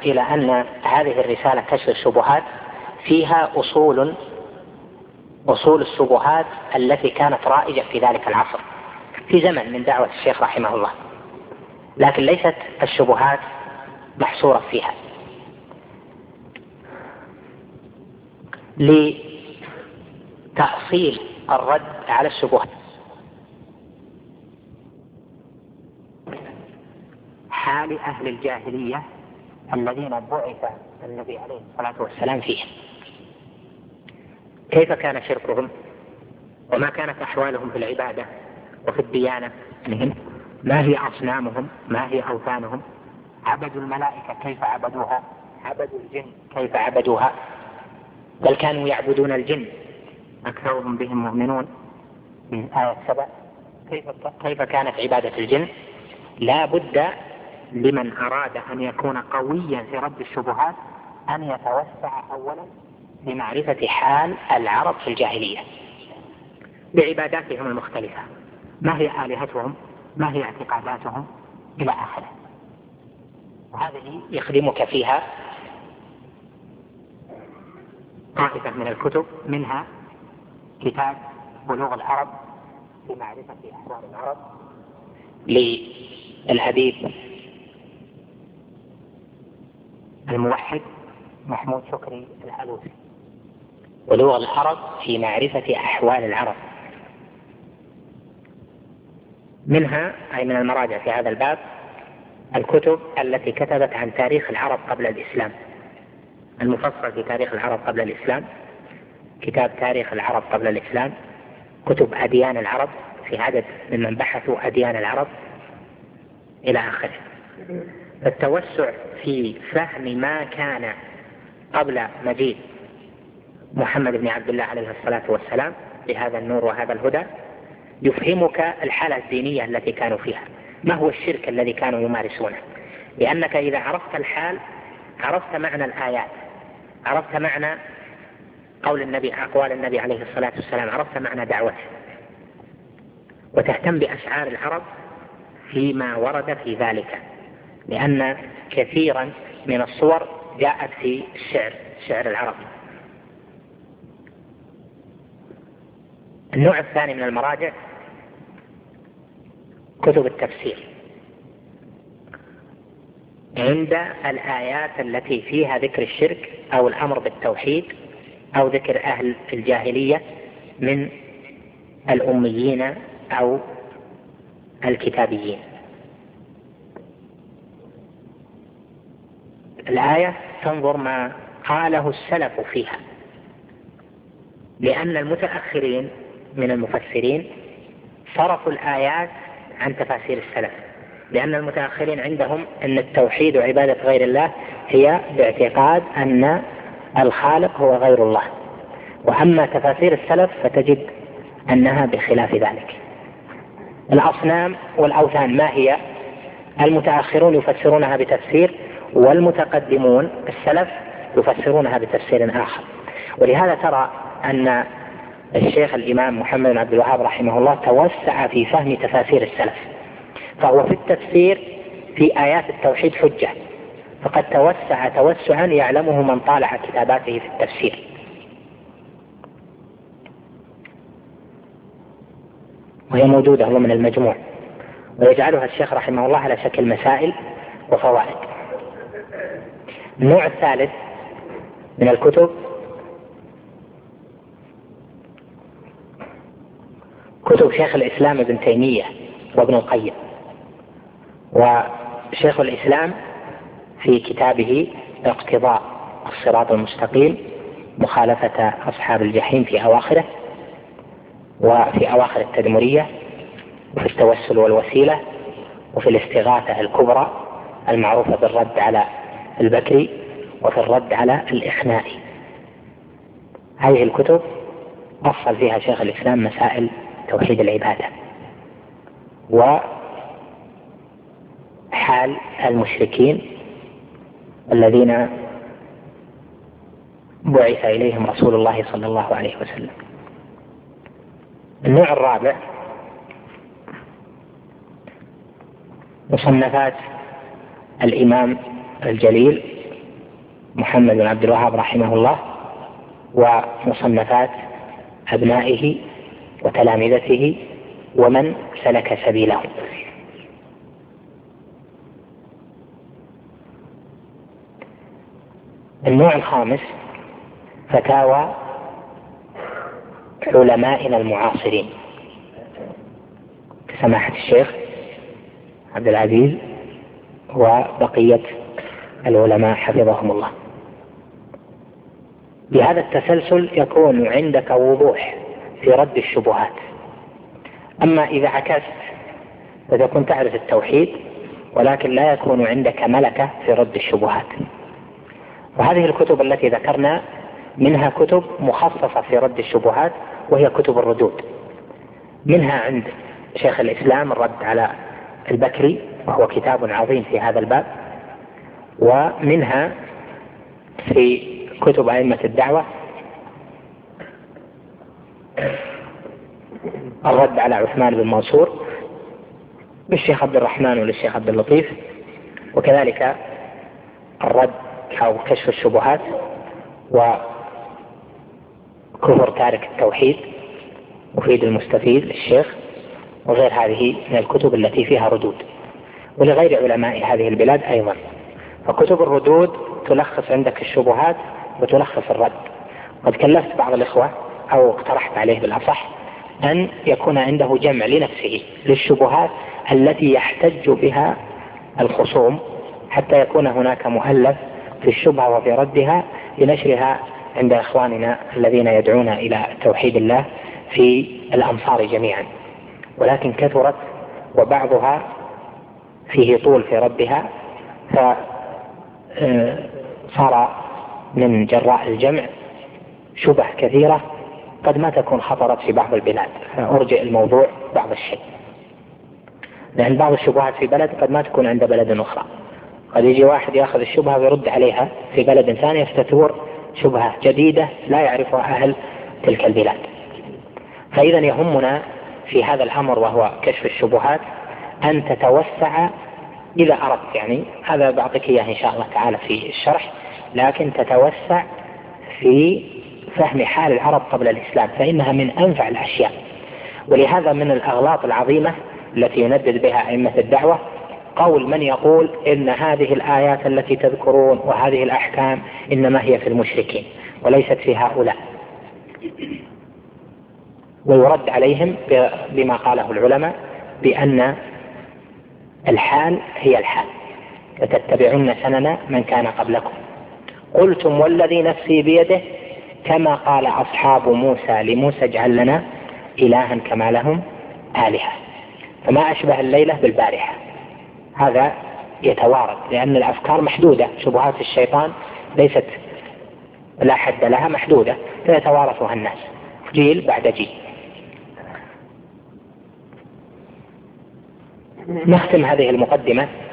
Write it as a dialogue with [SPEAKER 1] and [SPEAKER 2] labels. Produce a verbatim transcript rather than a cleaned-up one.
[SPEAKER 1] إلى أن هذه الرسالة كشف الشبهات فيها أصول أصول الشبهات التي كانت رائجة في ذلك العصر في زمن من دعوة الشيخ رحمه الله، لكن ليست الشبهات محصورة فيها. لتأصيل الرد على الشبهات حال أهل الجاهلية الذين بعث النبي عليه الصلاة والسلام فيهم، كيف كان شركهم وما كانت أحوالهم في العبادة وفي الديانة منهم، ما هي أصنامهم، ما هي أوثانهم، عبدوا الملائكة كيف عبدوها، عبدوا الجن كيف عبدوها، بل كانوا يعبدون الجن أكثرهم بهم مؤمنون في آية سبع. كيف كيف كانت عبادة الجن؟ لا بد لمن أراد أن يكون قويا في رد الشبهات أن يتوسع أولا بمعرفة حال العرب في الجاهلية بعباداتهم المختلفة، ما هي آلهتهم، ما هي اعتقاداتهم إلى آخره. وهذه يخدمك فيها طائفة من الكتب، منها كتاب بلوغ العرب في معرفة أحوال العرب للأديب الموحد محمود شكري العلوسي، بلوغ العرب في معرفة أحوال العرب. منها أي من المراجع في هذا الباب الكتب التي كتبت عن تاريخ العرب قبل الإسلام، المفصل في تاريخ العرب قبل الإسلام، كتاب تاريخ العرب قبل الإسلام، كتب أديان العرب في عدد ممن بحثوا أديان العرب إلى آخره. التوسع في فهم ما كان قبل مجيء محمد بن عبد الله عليه الصلاة والسلام بهذا النور وهذا الهدى يفهمك الحالة الدينية التي كانوا فيها، ما هو الشرك الذي كانوا يمارسونه، لأنك إذا عرفت الحال عرفت معنى الآيات، عرفت معنى قول النبي، أقوال النبي عليه الصلاة والسلام، عرفت معنى دعوته، وتهتم بأشعار العرب فيما ورد في ذلك، لأن كثيرا من الصور جاءت في الشعر، شعر العرب. النوع الثاني من المراجع كتب التفسير عند الآيات التي فيها ذكر الشرك أو الأمر بالتوحيد أو ذكر أهل الجاهلية من الأميين أو الكتابيين. الآية تنظر ما قاله السلف فيها، لأن المتأخرين من المفسرين صرفوا الآيات عن تفاسير السلف، لأن المتأخرين عندهم أن التوحيد وعبادة غير الله هي باعتقاد أن الخالق هو غير الله، وأما تفاسير السلف فتجد أنها بخلاف ذلك. الأصنام والأوثان ما هي؟ المتأخرون يفسرونها بتفسير، والمتقدمون السلف يفسرونها بتفسير آخر. ولهذا ترى أن الشيخ الإمام محمد بن عبد الوهاب رحمه الله توسع في فهم تفاسير السلف، فهو في التفسير في آيات التوحيد حجة، فقد توسع توسعا يعلمه من طالع كتاباته في التفسير. وهي موجودة هو من المجموع، ويجعلها الشيخ رحمه الله على شكل مسائل وفوائد. النوع الثالث من الكتب كتب شيخ الإسلام ابن تيمية وابن القيم. وشيخ الإسلام في كتابه اقتضاء الصراط المستقيم مخالفة أصحاب الجحيم في أواخره، وفي أواخر التدمرية، وفي التوسل والوسيلة، وفي الاستغاثة الكبرى المعروفة بالرد على البكري، وفي الرد على الإخنائي. هذه الكتب أصل فيها شيخ الإسلام مسائل توحيد العبادة وحال المشركين الذين بعث إليهم رسول الله صلى الله عليه وسلم. النوع الرابع مصنفات الإمام الجليل محمد بن عبد الوهاب رحمه الله ومصنفات أبنائه وتلامذته ومن سلك سبيله. النوع الخامس فتاوى علمائنا المعاصرين كسماحة الشيخ عبد العزيز وبقية العلماء حفظهم الله. بهذا التسلسل يكون عندك وضوح في رد الشبهات. أما إذا عكست فتكون تعرف التوحيد ولكن لا يكون عندك ملكة في رد الشبهات. وهذه الكتب التي ذكرنا منها كتب مخصصة في رد الشبهات وهي كتب الردود. منها عند شيخ الإسلام الرد على البكري وهو كتاب عظيم في هذا الباب، ومنها في كتب أئمة الدعوة الرد على عثمان بن منصور للشيخ عبد الرحمن وللشيخ عبد اللطيف، وكذلك الرد أو كشف الشبهات وكفر تارك التوحيد مفيد المستفيد للشيخ، وغير هذه من الكتب التي فيها ردود، ولغير علماء هذه البلاد أيضا. فكتب الردود تلخص عندك الشبهات وتلخص الرد. قد كلفت بعض الإخوة أو اقترحت عليه بالأصح أن يكون عنده جمع لنفسه للشبهات التي يحتج بها الخصوم، حتى يكون هناك مؤلف في الشبهة وفي ردها لنشرها عند إخواننا الذين يدعون إلى توحيد الله في الأمصار جميعا. ولكن كثرت وبعضها فيه طول في ردها، فصار من جراء الجمع شبه كثيرة قد ما تكون خطرت في بعض البلاد، فأرجئ الموضوع بعض الشيء، لأن بعض الشبهات في بلد قد ما تكون عند بلد أخرى. قد يجي واحد يأخذ الشبهة ويرد عليها في بلد ثاني فتثور شبهة جديدة لا يعرفها أهل تلك البلاد. فإذا يهمنا في هذا الأمر وهو كشف الشبهات أن تتوسع إذا أردت، يعني هذا بعطيك إياه إن شاء الله تعالى في الشرح، لكن تتوسع في فهم حال العرب قبل الإسلام، فإنها من أنفع الأشياء. ولهذا من الأغلاط العظيمة التي يندد بها أئمة الدعوة قول من يقول إن هذه الآيات التي تذكرون وهذه الأحكام إنما هي في المشركين وليست في هؤلاء، ويرد عليهم بما قاله العلماء بأن الحال هي الحال، لتتبعن سنن من كان قبلكم قلتم والذي نفسي بيده كما قال أصحاب موسى لموسى اجعل لنا إلها كما لهم آلهة. فما أشبه الليلة بالبارحة، هذا يتوارد لأن الأفكار محدودة، شبهات الشيطان ليست لا حد لها، محدودة فيتوارثها الناس جيل بعد جيل. نختم هذه المقدمة